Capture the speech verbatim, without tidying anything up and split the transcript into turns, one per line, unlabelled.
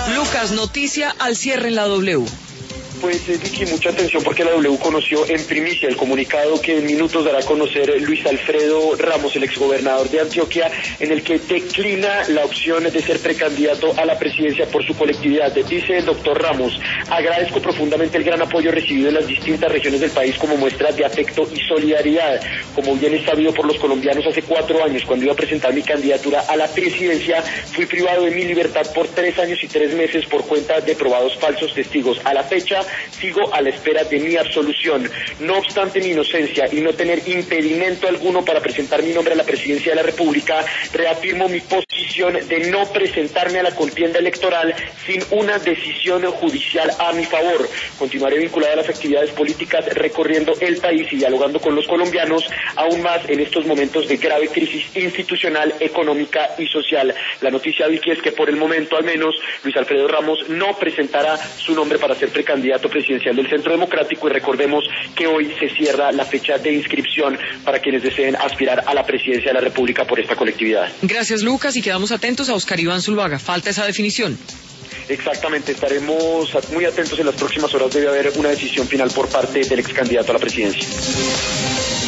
Lucas, noticia al cierre en la W.
Pues eh, Vicky, mucha atención porque la W conoció en primicia el comunicado que en minutos dará a conocer Luis Alfredo Ramos, el exgobernador de Antioquia, en el que declina la opción de ser precandidato a la presidencia por su colectividad. Dice el doctor Ramos: agradezco profundamente el gran apoyo recibido en las distintas regiones del país como muestra de afecto y solidaridad. Como bien es sabido por los colombianos, hace cuatro años, cuando iba a presentar mi candidatura a la presidencia, fui privado de mi libertad por tres años y tres meses por cuenta de probados falsos testigos. A la fecha, sigo a la espera de mi absolución. No obstante mi inocencia y no tener impedimento alguno para presentar mi nombre a la presidencia de la República, reafirmo mi posición de no presentarme a la contienda electoral sin una decisión judicial a mi favor. Continuaré vinculado a las actividades políticas, recorriendo el país y dialogando con los colombianos, aún más en estos momentos de grave crisis institucional, económica y social. La noticia, Vicky, es que por el momento al menos Luis Alfredo Ramos no presentará su nombre para ser precandidato presidencial del Centro Democrático, y recordemos que hoy se cierra la fecha de inscripción para quienes deseen aspirar a la presidencia de la República por esta colectividad.
Gracias, Lucas, y quedamos atentos a Oscar Iván Zuluaga. Falta esa definición.
Exactamente, estaremos muy atentos en las próximas horas. Debe haber una decisión final por parte del ex candidato a la presidencia.